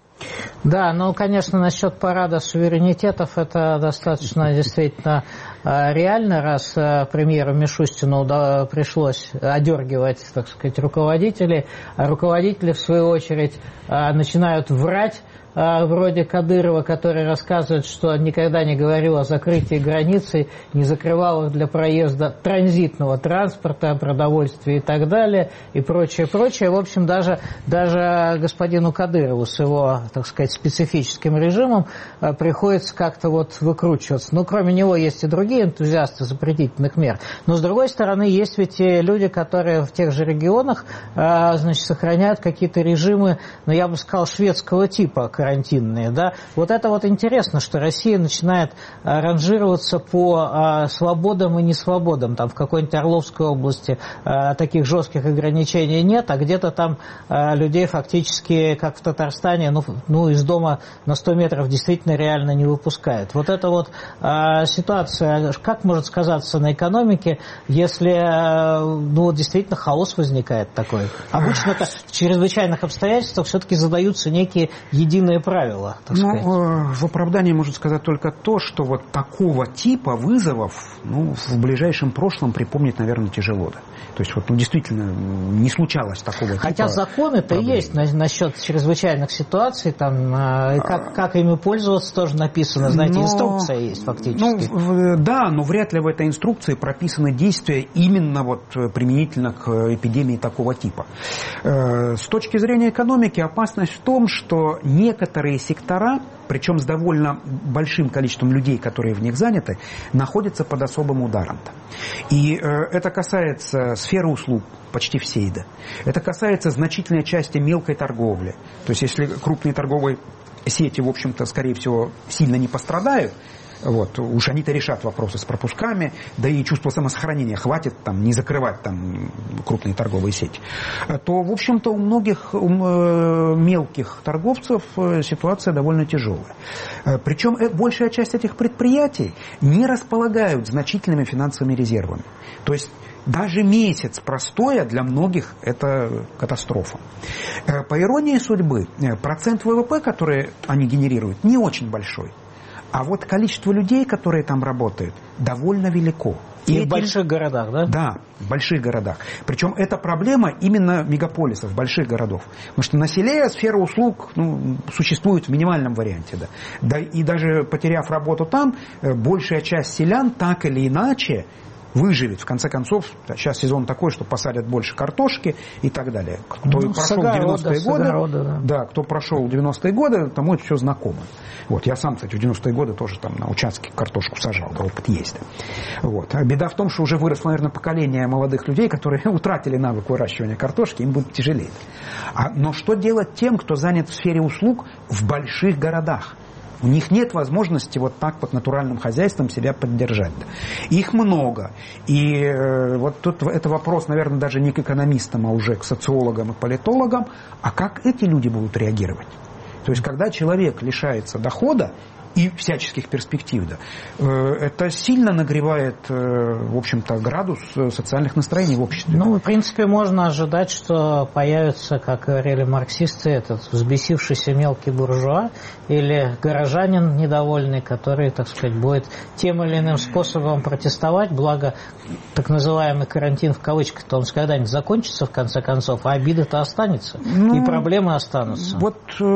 Да, ну, конечно, насчет парада суверенитетов это достаточно действительно реально, раз премьеру Мишустину пришлось одергивать, так сказать, руководителей, а руководители, в свою очередь, начинают врать, вроде Кадырова, который рассказывает, что никогда не говорил о закрытии границы, не закрывал их для проезда транзитного транспорта, продовольствия и так далее, и прочее, прочее. В общем, даже, даже господину Кадырову с его, так сказать, специфическим режимом приходится как-то вот выкручиваться. Но кроме него есть и другие энтузиасты запретительных мер. Но с другой стороны, есть ведь и люди, которые в тех же регионах, значит, сохраняют какие-то режимы, ну, я бы сказал, шведского типа, карантинные, да. Вот это вот интересно, что Россия начинает ранжироваться по а, свободам и несвободам. Там в какой-нибудь Орловской области а, таких жестких ограничений нет, а где-то там а, людей фактически, как в Татарстане, ну, ну из дома на сто метров действительно реально не выпускают. Вот эта вот а, ситуация, как может сказаться на экономике, если а, ну, действительно хаос возникает такой? Обычно в чрезвычайных обстоятельствах все-таки задаются некие единые правила, так сказать. Ну, в оправдании можно сказать только то, что вот такого типа вызовов, ну, в ближайшем прошлом припомнить, наверное, тяжело. Да. То есть, вот, ну, действительно, не случалось такого Хотя типа законы-то проблем. Есть на, насчет чрезвычайных ситуаций, там, э, как, как ими пользоваться, тоже написано, знаете, но, инструкция есть фактически. Ну, да, но вряд ли в этой инструкции прописаны действия именно вот применительно к эпидемии такого типа. С точки зрения экономики опасность в том, что некоторые некоторые сектора, причем с довольно большим количеством людей, которые в них заняты, находятся под особым ударом. И э, это касается сферы услуг, почти всей, да. Это касается значительной части мелкой торговли. То есть если крупные торговые сети, в общем-то, скорее всего, сильно не пострадают, вот, уж они-то решат вопросы с пропусками, да и чувство самосохранения хватит там, не закрывать там, крупные торговые сети, то, в общем-то, у многих у, э, мелких торговцев ситуация довольно тяжелая. Причем большая часть этих предприятий не располагают значительными финансовыми резервами. То есть даже месяц простоя для многих это катастрофа. По иронии судьбы, процент ВВП, который они генерируют, не очень большой. А вот количество людей, которые там работают, довольно велико. И, и в этим... больших городах, да? Да, в больших городах. Причем это проблема именно мегаполисов, больших городов. Потому что на селе сфера услуг ну, существует в минимальном варианте. Да. Да, и даже потеряв работу там, большая часть селян так или иначе выживет. В конце концов, сейчас сезон такой, что посадят больше картошки и так далее. Кто ну, прошел огорода, девяностые годы, огорода, да. Да, кто прошел девяностые годы, тому это все знакомо. Вот, я сам, кстати, в девяностые годы тоже там на участке картошку сажал, да, опыт есть. Вот. А беда в том, что уже выросло, наверное, поколение молодых людей, которые утратили навык выращивания картошки, им будет тяжелее. А, но что делать тем, кто занят в сфере услуг в больших городах? У них нет возможности вот так вот натуральным хозяйством себя поддержать. Их много. И э, вот тут это вопрос, наверное, даже не к экономистам, а уже к социологам и политологам. А как эти люди будут реагировать? То есть, когда человек лишается дохода и всяческих перспектив, да, это сильно нагревает, в общем-то, градус социальных настроений в обществе. Ну, в принципе, можно ожидать, что появится, как говорили марксисты, этот взбесившийся мелкий буржуа или горожанин недовольный, который, так сказать, будет тем или иным способом протестовать, благо так называемый карантин в кавычках-то он когда-нибудь закончится, в конце концов, а обида-то останется, ну, и проблемы останутся. Вот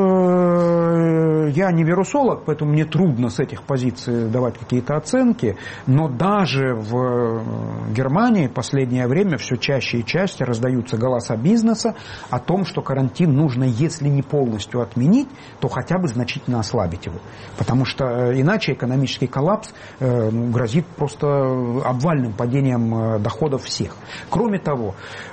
э, я не вирусолог, поэтому мне трудно с этих позиций давать какие-то оценки, но даже в Германии в последнее время все чаще и чаще раздаются голоса бизнеса о том, что карантин нужно, если не полностью отменить, то хотя бы значительно ослабить его. Потому что иначе экономический коллапс грозит просто обвальным падением доходов всех. Кроме того,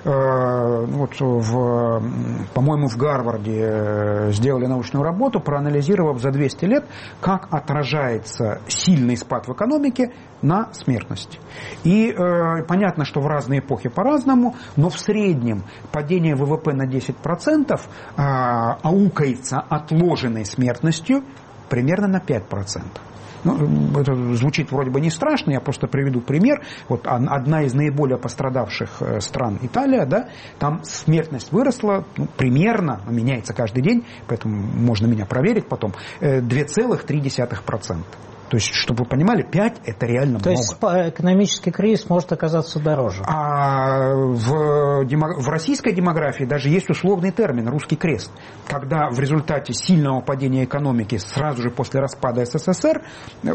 вот в, по-моему, в Гарварде сделали научную работу, проанализировав за двести лет, как отражается сильный спад в экономике на смертности. И э, понятно, что в разные эпохи по-разному, но в среднем падение ВВП на десять процентов э, аукается отложенной смертностью примерно на пять процентов. Ну, это звучит вроде бы не страшно, я просто приведу пример. Вот одна из наиболее пострадавших стран, Италия, да, там смертность выросла ну, примерно, меняется каждый день, поэтому можно меня проверить потом, два целых три десятых процента. То есть, чтобы вы понимали, пять это реально То много. То есть экономический кризис может оказаться дороже. А в, демо... в российской демографии даже есть условный термин «русский крест», когда в результате сильного падения экономики сразу же после распада СССР э,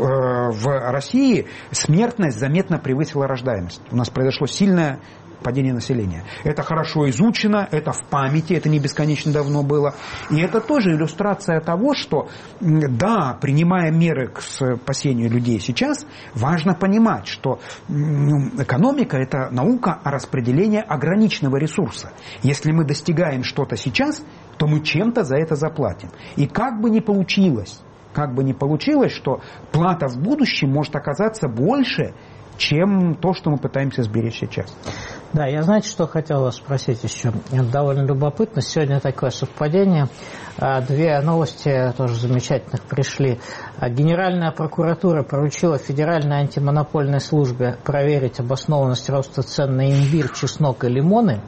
в России смертность заметно превысила рождаемость. У нас произошло сильное падение населения. Это хорошо изучено, это в памяти, это не бесконечно давно было. И это тоже иллюстрация того, что, да, принимая меры к спасению людей сейчас, важно понимать, что ну, экономика – это наука о распределении ограниченного ресурса. Если мы достигаем что-то сейчас, то мы чем-то за это заплатим. И как бы ни получилось, как бы ни получилось, что плата в будущем может оказаться больше, чем то, что мы пытаемся сберечь сейчас. Да, я, знаете, что хотел вас спросить еще? Это довольно любопытно. Сегодня такое совпадение. Две новости тоже замечательных пришли. Генеральная прокуратура поручила Федеральной антимонопольной службе проверить обоснованность роста цен на имбирь, чеснок и лимоны.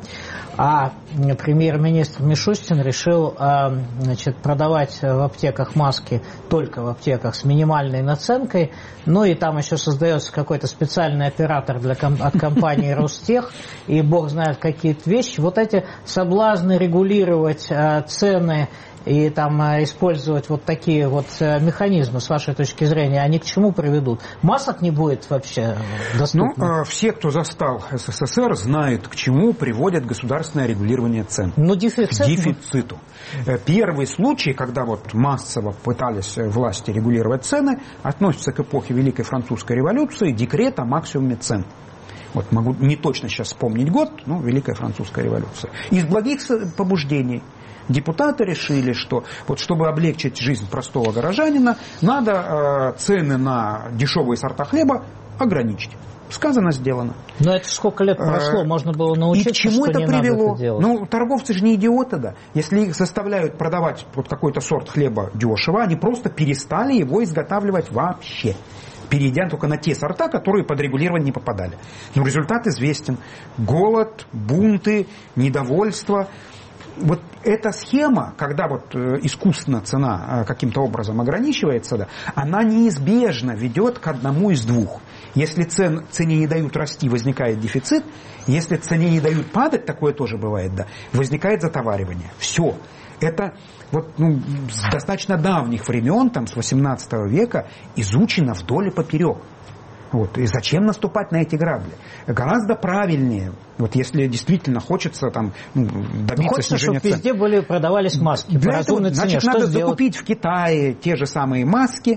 А премьер-министр Мишустин решил значит, продавать в аптеках маски только в аптеках с минимальной наценкой. Ну и там еще создается какой-то специальный оператор для, от компании Ростех. И бог знает какие-то вещи. Вот эти соблазны регулировать цены и там использовать вот такие вот механизмы, с вашей точки зрения, они к чему приведут? Масок не будет вообще доступно? Ну, все, кто застал СССР, знают, к чему приводит государственное регулирование цен. Ну, дефицит. К дефициту. Первый случай, когда вот массово пытались власти регулировать цены, относится к эпохе Великой Французской революции, декрет о максимуме цен. Вот могу не точно сейчас вспомнить год, но Великая Французская революция. Из благих побуждений депутаты решили, что вот чтобы облегчить жизнь простого горожанина, надо э, цены на дешевые сорта хлеба ограничить. Сказано, сделано. Но это сколько лет прошло, можно было научиться, и к чему что это не привело? Надо это делать. Ну, торговцы же не идиоты, да. Если их заставляют продавать вот какой-то сорт хлеба дешево, они просто перестали его изготавливать вообще, перейдя только на те сорта, которые под регулирование не попадали. Но результат известен. Голод, бунты, недовольство. Вот эта схема, когда вот искусственно цена каким-то образом ограничивается, да, она неизбежно ведет к одному из двух. Если цен, цене не дают расти, возникает дефицит. Если цене не дают падать, такое тоже бывает, да, возникает затоваривание. Все. Это вот, ну, с достаточно давних времен, там, с восемнадцатого века, изучено вдоль и поперек. Вот. И зачем наступать на эти грабли? Гораздо правильнее, вот если действительно хочется там, ну, добиться хочется, снижения чтобы цен. Везде были, продавались маски. Для этого, цене. значит, Что надо сделать? закупить в Китае те же самые маски,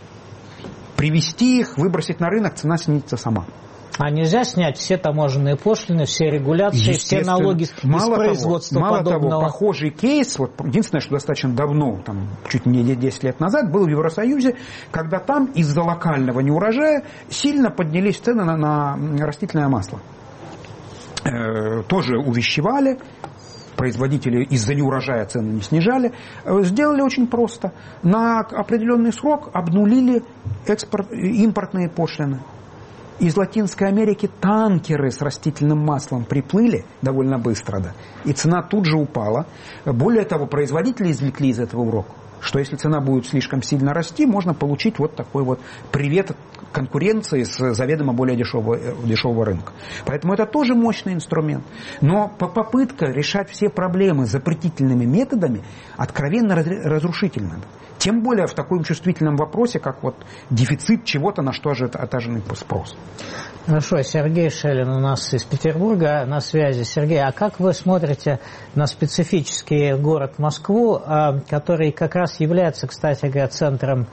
привезти их, выбросить на рынок, цена снизится сама. А нельзя снять все таможенные пошлины, все регуляции, все налоги мало из производства того, мало подобного? того, похожий кейс, вот единственное, что достаточно давно, там, чуть не десять лет назад, был в Евросоюзе, когда там из-за локального неурожая сильно поднялись цены на, на растительное масло. Э, тоже увещевали, производители из-за неурожая цены не снижали. Сделали очень просто. На определенный срок обнулили экспорт, импортные пошлины. Из Латинской Америки танкеры с растительным маслом приплыли довольно быстро, да, и цена тут же упала. Более того, производители извлекли из этого урок, что если цена будет слишком сильно расти, можно получить вот такой вот привет конкуренции с заведомо более дешевого, дешевого рынка. Поэтому это тоже мощный инструмент. Но попытка решать все проблемы запретительными методами откровенно разрушительна. Тем более в таком чувствительном вопросе, как вот дефицит чего-то, на что отаженный спрос. Хорошо, Сергей Шелин у нас из Петербурга на связи. Сергей, а как вы смотрите на специфический город Москву, который как раз является, кстати говоря, центром,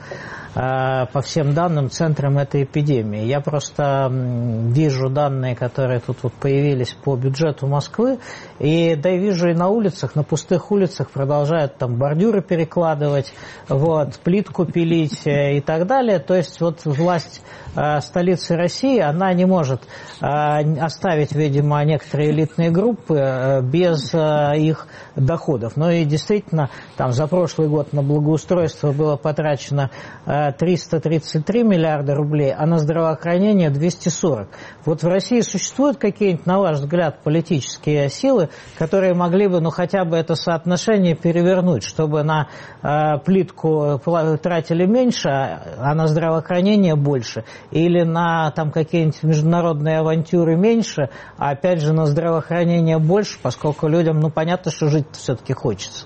по всем данным, центром этой эпидемии? Я просто вижу данные, которые тут вот появились по бюджету Москвы, и да и вижу и на улицах, на пустых улицах продолжают там бордюры перекладывать, вот, плитку пилить и так далее. То есть вот власть столицы России, она не может оставить, видимо, некоторые элитные группы без их доходов. Ну и действительно, там за прошлый год на благоустройство было потрачено триста тридцать три миллиарда рублей, а на здравоохранение двести сорок. Вот в России существуют какие-нибудь, на ваш взгляд, политические силы, которые могли бы, ну, хотя бы это соотношение перевернуть, чтобы на э, плитку тратили меньше, а на здравоохранение больше, или на там какие-нибудь международные авантюры меньше, а опять же на здравоохранение больше, поскольку людям, ну, понятно, что жить все-таки хочется.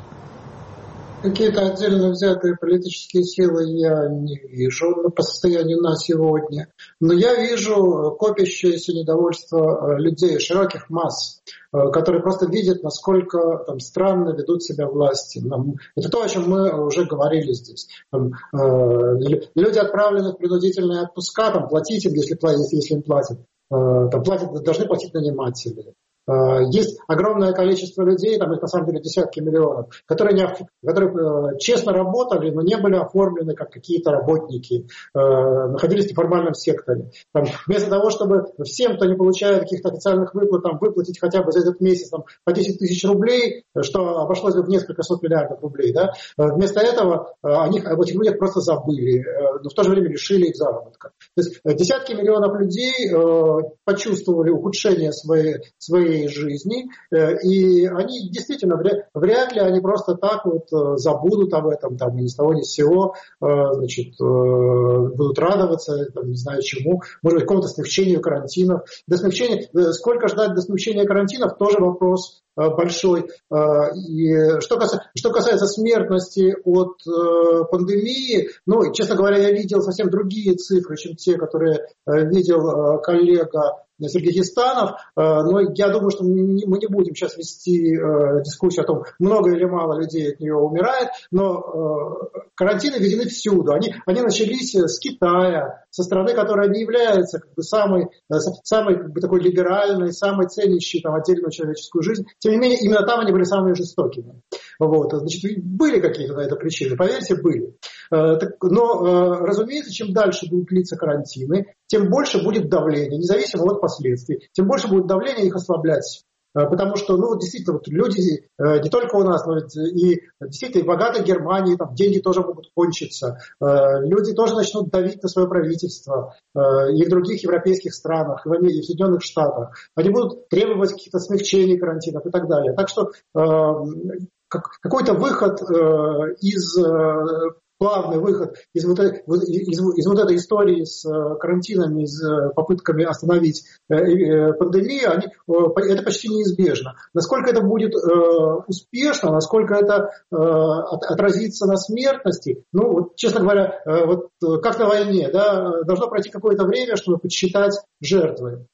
Какие-то отдельно взятые политические силы я не вижу по состоянию на сегодня. Но я вижу копящееся недовольство людей, широких масс, которые просто видят, насколько там если ведут себя власти. Это то, о чем мы уже говорили здесь. Там, э, люди, отправлены в принудительные отпуска, там, платить им, если, если им платят. Э, там, платят, должны платить наниматели. Есть огромное количество людей, там их на самом деле десятки миллионов, которые, не, которые честно работали, но не были оформлены как какие-то работники, находились в неформальном секторе. Там, вместо того, чтобы всем, кто не получает каких-то официальных выплат, там, выплатить хотя бы за этот месяц там, по десять тысяч рублей, что обошлось бы в несколько сот миллиардов рублей, да, вместо этого они об этих людях просто забыли, но в то же время лишили их заработка. То есть десятки миллионов людей почувствовали ухудшение своей, своей жизни, и они действительно, вряд ли они просто так вот забудут об этом, там, ни с того ни с сего, значит, будут радоваться, там, не знаю чему, может быть, какому-то смягчению карантинов. До смягчения, сколько ждать до смягчения карантинов, тоже вопрос. большой. И что касается, что касается смертности от пандемии, ну, честно говоря, я видел совсем другие цифры, чем те, которые видел коллега Сергей Хистанов, но я думаю, что мы не будем сейчас вести дискуссию о том, много или мало людей от нее умирает, но карантины введены всюду. Они, они начались с Китая, со страны, которая не является как бы, самой, самой как бы, такой либеральной, самой ценящей там, отдельную человеческую жизнь. Тем не менее, именно там они были самыми жестокими. Вот. Значит, были какие-то на это причины, поверьте, были. Но, разумеется, чем дальше будут длиться карантины, тем больше будет давление, независимо от последствий, тем больше будет давление их ослаблять. Потому что, ну, действительно, вот люди не только у нас, но и действительно в богатой Германии там деньги тоже могут кончиться. Люди тоже начнут давить на свое правительство и в других европейских странах, и в Америке, и в Соединенных Штатах. Они будут требовать каких-то смягчений карантинов и так далее. Так что какой-то выход из... Главный выход из вот, из, из вот этой истории с карантинами, с попытками остановить пандемию, они, это почти неизбежно. Насколько это будет успешно, насколько это отразится на смертности, ну, вот, честно говоря, вот, как на войне, да, должно пройти какое-то время, чтобы подсчитать жертвы.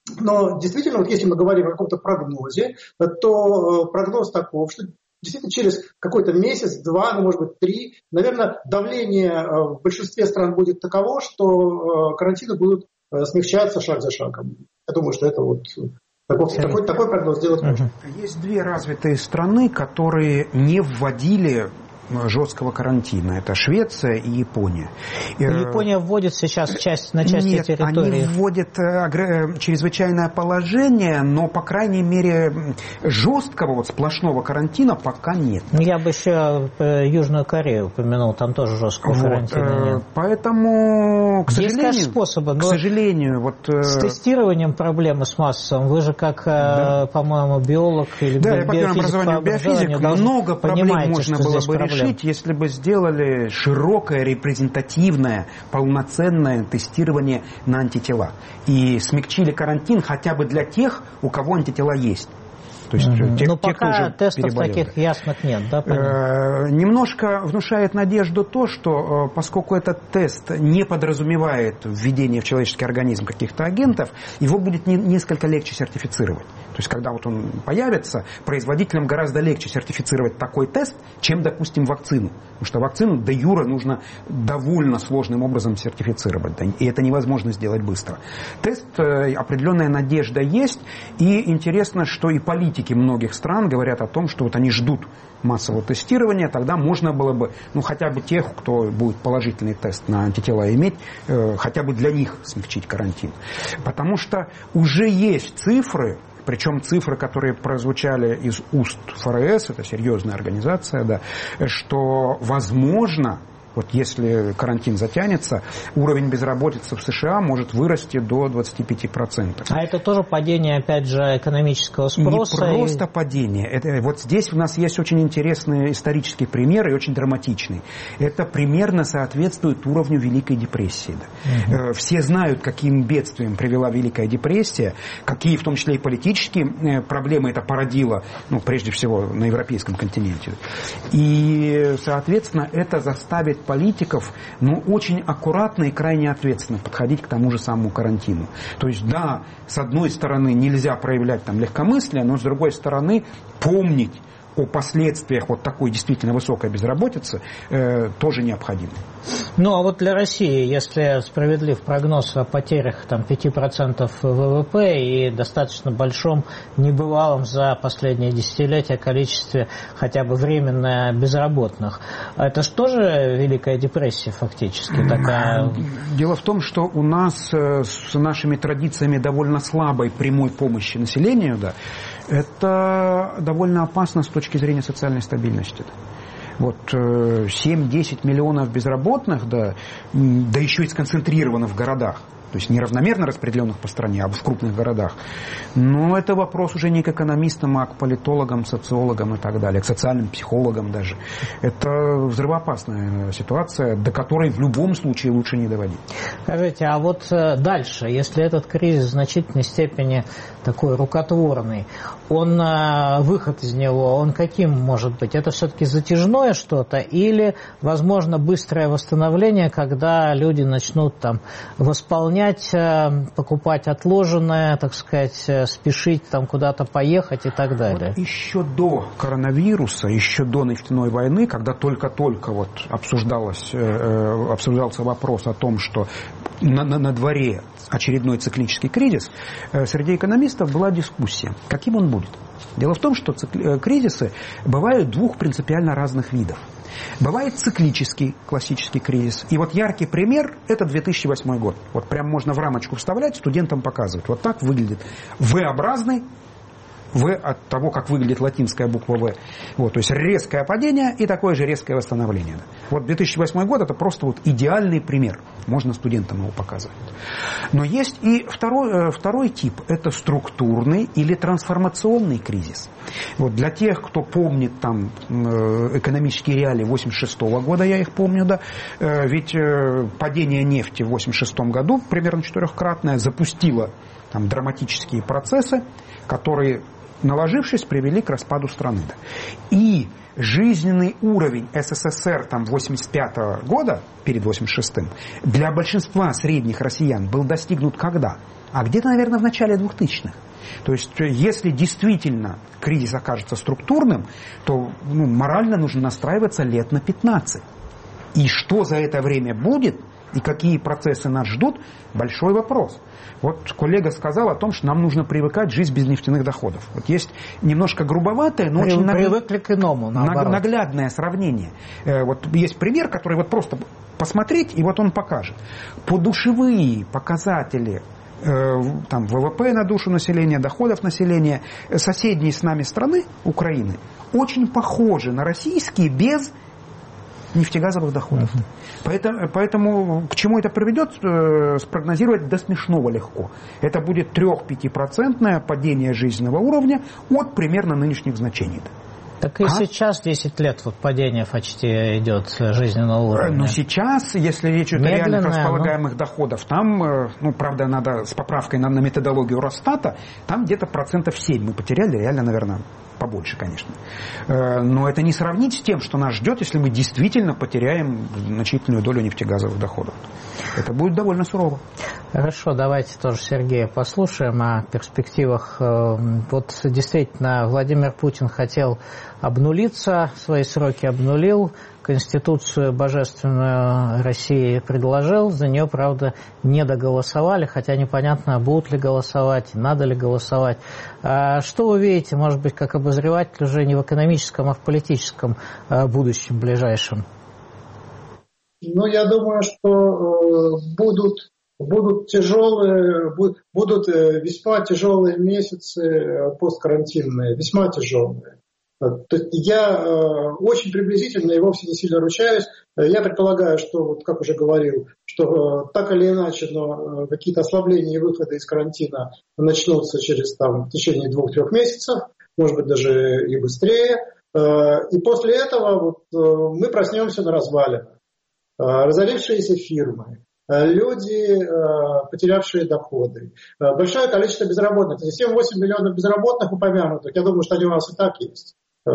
Но действительно, вот если мы говорим о каком-то прогнозе, то прогноз таков, что действительно, через какой-то месяц, два, ну, может быть, три, наверное, давление в большинстве стран будет таково, что карантины будут смягчаться шаг за шагом. Я думаю, что это вот такой, такой, такой прогноз сделать можно. Есть две развитые страны, которые не вводили жесткого карантина. Это Швеция и Япония. Япония вводит сейчас часть, на части нет, территории. Они вводят чрезвычайное положение, но, по крайней мере, жесткого, вот, сплошного карантина пока нет. Я бы еще Южную Корею упомянул, там тоже жесткого вот, карантина нет. Поэтому, к сожалению, есть, способы, к сожалению вот, с тестированием проблемы с массовым. Вы же, как, да. по-моему, биолог или да, биофизик, я по образованию биофизик, много проблем можно было бы решить, решить, если бы сделали широкое, репрезентативное, полноценное тестирование на антитела. И смягчили карантин хотя бы для тех, у кого антитела есть. То есть, угу. тех, Но тех, пока тестов переболели. Таких ясных нет, да? Э-э- немножко внушает надежду то, что поскольку этот тест не подразумевает введение в человеческий организм каких-то агентов, его будет не- несколько легче сертифицировать. То есть, когда вот он появится, производителям гораздо легче сертифицировать такой тест, чем, допустим, вакцину. Потому что вакцину де юре нужно довольно сложным образом сертифицировать. И это невозможно сделать быстро. Тест, определенная надежда есть. И интересно, что и политики многих стран говорят о том, что вот они ждут массового тестирования. Тогда можно было бы, ну, хотя бы тех, кто будет положительный тест на антитела иметь, э, хотя бы для них смягчить карантин. Потому что уже есть цифры, причем цифры, которые прозвучали из уст ФРС, это серьезная организация, да, что возможно, вот если карантин затянется, уровень безработицы в США может вырасти до двадцати пяти процентов. А это тоже падение, опять же, экономического спроса? Не просто и... падение. Это, вот здесь у нас есть очень интересный исторический пример и очень драматичный. Это примерно соответствует уровню Великой депрессии. Да. Угу. Все знают, каким бедствием привела Великая депрессия, какие в том числе и политические проблемы это породило, ну, прежде всего на европейском континенте. И, соответственно, это заставит политиков, ну, очень аккуратно и крайне ответственно подходить к тому же самому карантину. То есть, да, с одной стороны, нельзя проявлять там легкомыслие, но с другой стороны, помнить о последствиях вот такой действительно высокой безработицы э, тоже необходимо. Ну, а вот для России, если справедлив прогноз о потерях там, пяти процентов ВВП и достаточно большом, небывалом за последние десятилетия количестве хотя бы временно безработных, это же тоже Великая депрессия фактически такая? Дело в том, что у нас с нашими традициями довольно слабой прямой помощи населению, да, это довольно опасно с точки зрения социальной стабильности. Вот семь-десять миллионов безработных, да, да еще и сконцентрированы в городах. то есть неравномерно распределенных по стране, а в крупных городах. Но это вопрос уже не к экономистам, а к политологам, социологам и так далее, к социальным психологам даже. Это взрывоопасная ситуация, до которой в любом случае лучше не доводить. Скажите, а вот дальше, если этот кризис в значительной степени такой рукотворный, он, выход из него, он каким может быть? Это все-таки затяжное что-то или, возможно, быстрое восстановление, когда люди начнут там восполнять, покупать отложенное, так сказать, спешить там куда-то поехать и так далее? Вот еще до коронавируса, еще до нефтяной войны, когда только-только вот обсуждалось, обсуждался вопрос о том, что на, на, на дворе очередной циклический кризис, среди экономистов была дискуссия, каким он будет. Дело в том, что цикли- кризисы бывают двух принципиально разных видов. Бывает циклический, классический кризис. И вот яркий пример – это две тысячи восьмой год. Вот прям можно в рамочку вставлять, студентам показывать. Вот так выглядит V-образный, В от того, как выглядит латинская буква В. Вот, то есть резкое падение и такое же резкое восстановление. Вот две тысячи восьмой год – это просто вот идеальный пример. Можно студентам его показывать. Но есть и второй, второй тип – это структурный или трансформационный кризис. Вот для тех, кто помнит там экономические реалии восемьдесят шестого года, я их помню, да, ведь падение нефти в восемьдесят шестом году, примерно четырехкратное, запустило там драматические процессы, которые, наложившись, привели к распаду страны. И жизненный уровень СССР там, восемьдесят пятого года, перед восемьдесят шестым, для большинства средних россиян был достигнут когда? А где-то, наверное, в начале двухтысячных. То есть, если действительно кризис окажется структурным, то ну, морально нужно настраиваться лет на пятнадцать. И что за это время будет, и какие процессы нас ждут, большой вопрос. Вот коллега сказал о том, что нам нужно привыкать жить без нефтяных доходов. Вот есть немножко грубоватое, но очень привыкли к иному, наоборот. Наглядное сравнение. Вот есть пример, который вот просто посмотреть, и вот он покажет. Подушевые показатели там, ВВП на душу населения, доходов населения соседней с нами страны, Украины, очень похожи на российские без нефтегазовых доходов. Uh-huh. Поэтому, поэтому к чему это приведет, э, спрогнозировать до смешного легко. Это будет три-пять процентное падение жизненного уровня от примерно нынешних значений. Так и а? сейчас десять лет вот падение почти идет жизненного уровня. Ну сейчас, если речь идет о реальных располагаемых но... доходах, там, ну правда, надо с поправкой на, на методологию Росстата, там где-то процентов семь мы потеряли, реально, наверное, побольше, конечно. Но это не сравнить с тем, что нас ждет, если мы действительно потеряем значительную долю нефтегазовых доходов. Это будет довольно сурово. Хорошо, давайте тоже Сергея послушаем о перспективах. Вот действительно, Владимир Путин хотел обнулиться, свои сроки обнулил, Конституцию божественную России предложил, за нее, правда, не доголосовали, хотя непонятно, будут ли голосовать, надо ли голосовать. А что вы видите, может быть, как обозреватель уже не в экономическом, а в политическом будущем ближайшем? Ну, я думаю, что э, будут, будут тяжелые, будут, будут весьма тяжелые месяцы посткарантинные, весьма тяжелые. То есть я э, очень приблизительно и вовсе не сильно ручаюсь. Я предполагаю, что, вот, как уже говорил, что э, так или иначе, но э, какие-то ослабления и выходы из карантина начнутся через там, в течение двух-трех месяцев, может быть, даже и быстрее. Э, и после этого вот, э, мы проснемся на развалинах. Э, разорившиеся фирмы, люди, потерявшие доходы, большое количество безработных. семь-восемь миллионов безработных упомянутых, я думаю, что они у нас и так есть.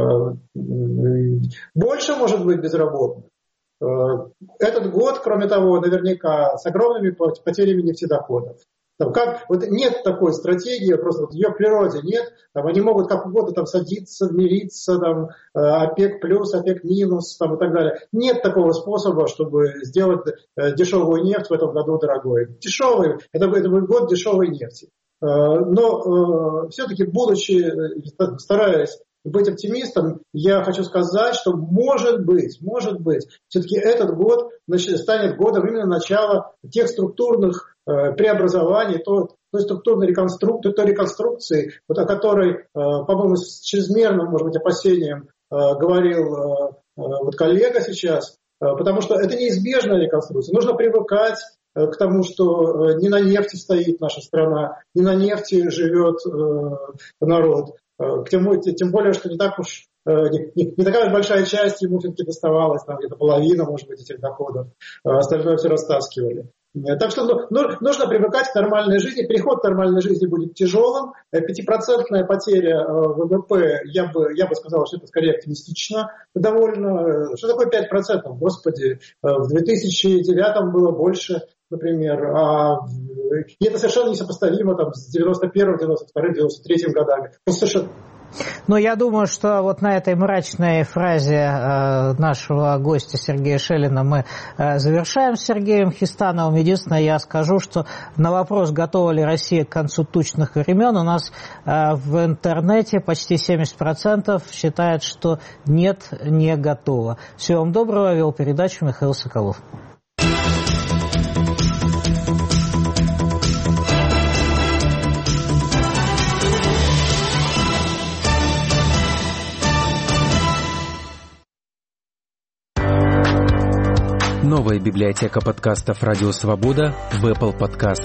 Больше, может быть, безработных. Этот год, кроме того, наверняка с огромными потерями нефтедоходов. Там как, вот нет такой стратегии, просто вот ее в природе нет. Там они могут как угодно там садиться, мириться, там, ОПЕК плюс, ОПЕК минус там, и так далее. Нет такого способа, чтобы сделать дешевую нефть в этом году дорогой. Дешевый, это, это будет год дешевой нефти. Но все-таки, будучи, стараясь быть оптимистом, я хочу сказать, что может быть, может быть, все-таки этот год станет годом именно начала тех структурных э, преобразований, той, той структурной реконструкции, той реконструкции, вот о которой, э, по-моему, с чрезмерным, может быть, опасением э, говорил э, вот коллега сейчас, э, потому что это неизбежная реконструкция. Нужно привыкать к тому, что не на нефти стоит наша страна, не на нефти живет народ. К тому, тем более, что не так уж не, не такая уж большая часть ему все-таки доставалась, там где-то половина, может быть, этих доходов. Остальное все растаскивали. Так что ну, нужно привыкать к нормальной жизни. Переход к нормальной жизни будет тяжелым. Пятипроцентная потеря ВВП, я бы, я бы сказал, что это скорее оптимистично довольно. Что такое пять процентов? Господи, в две тысячи девятом было больше, например. А, и это совершенно несопоставимо там, с девяносто первым, девяносто вторым, девяносто третьим годами. Ну, совершенно... Но я думаю, что вот на этой мрачной фразе э, нашего гостя Сергея Шеллина мы э, завершаем с Сергеем Хистановым. Единственное, я скажу, что на вопрос, готова ли Россия к концу тучных времен, у нас э, в интернете почти семьдесят процентов считает, что нет, не готова. Всего вам доброго. Вел передачу Михаил Соколов. Новая библиотека подкастов «Радио Свобода» в Apple Podcast.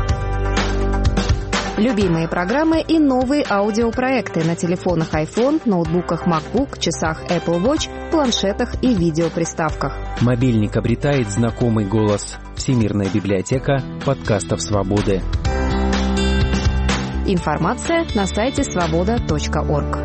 Любимые программы и новые аудиопроекты на телефонах iPhone, ноутбуках MacBook, часах Apple Watch, планшетах и видеоприставках. Мобильник обретает знакомый голос. Всемирная библиотека подкастов «Свободы». Информация на сайте свобода точка орг.